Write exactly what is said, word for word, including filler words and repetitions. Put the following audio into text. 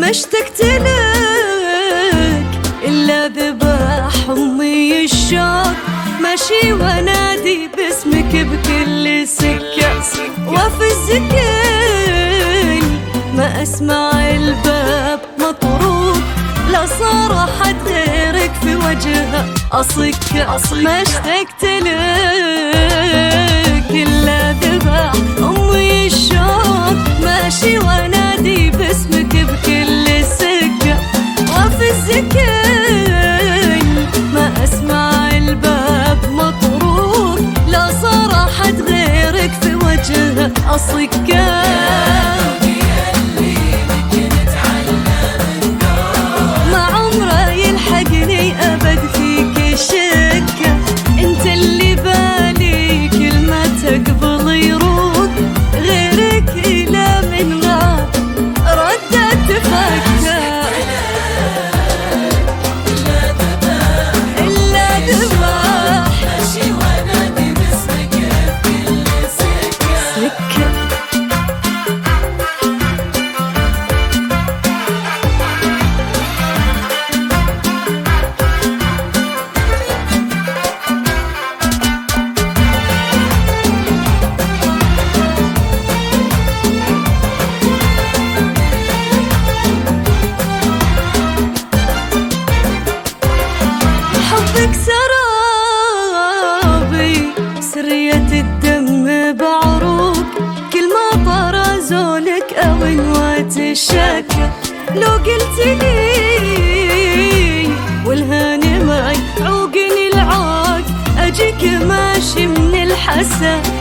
ما اشتقت لك إلا ذبح أمي الشوق، ماشي ونادي باسمك بكل سكة، وفي الزكين ما أسمع الباب مطروق، لا صار حد غيرك في وجهه أصك. ما اشتقت لك إلا ذبح أمي الشوق، ماشي ونادي باسمك بكل سكة، وفي الزكين ما أسمع الباب مطروق، لا صار حد غيرك في وجهه أصك. ما عمره يلحقني أبد فيك شكة، انت اللي بالي كل ما تقبل يروق، غيرك إلى من غاب ردت تفكر. إلا ذبح ماشي ونادي باسمك بكل سكة. حبك سرابي سرية الدم بعروق، كل ما طرى زولك أو نوات الشكة، لو قلت لي والهاني معي عوقني العوق، أجيك ماشي من الحسا